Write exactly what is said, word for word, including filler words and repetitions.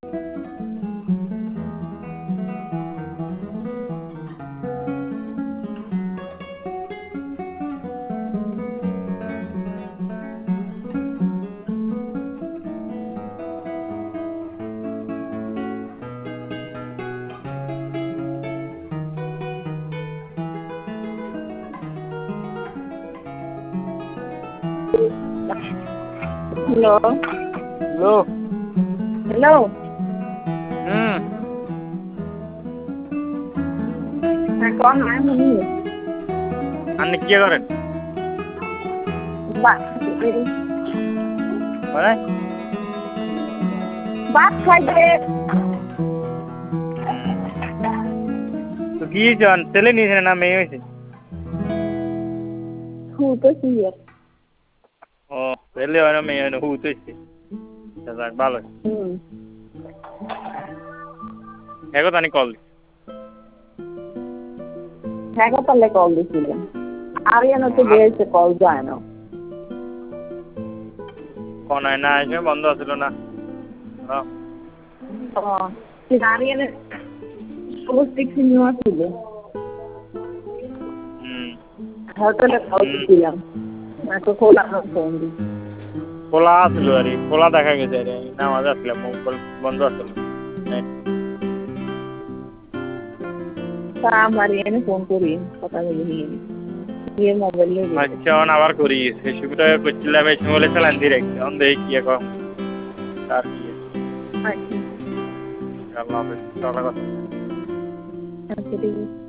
hello hello hello हम्म হ্যাঁ কন না শুনি আপনি কি করেন বাত মানে বাত খাইবে তো কি জন ছেলে নিয়েছে না মেয়ে হয়েছে হুতেছি ও ছেলে হয় না মেয়ে হয় না হুতেছে যাক ভালো হুম এগো তানি কল হ্যাঁ তাহলে কল দিছিলাম আরিয়ানো তো বেরিয়েছে কল যায় না কোনায় না এসে বন্ধ আছিল না আরিয়ানের সমস্ত সিনেমা ছিল হুম হোটেলে কল দিছিলাম তো খোলা ফোন দি খোলা আছিল আর খোলা দেখা গেছে রে নামাজ আসলাম মোবাইল বন্ধ আছিল তা আমার এনে ফোন করি কথা বলে নিয়ে নিয়ে মোবাইল নিয়ে আচ্ছা অন আবার করি ফেসবুকটা করছিলাম এই সময় চালান ডিরেক্ট অন দেখি কি এখন তার কি আচ্ছা আল্লাহ হাফেজ চলা কথা আচ্ছা ঠিক আছে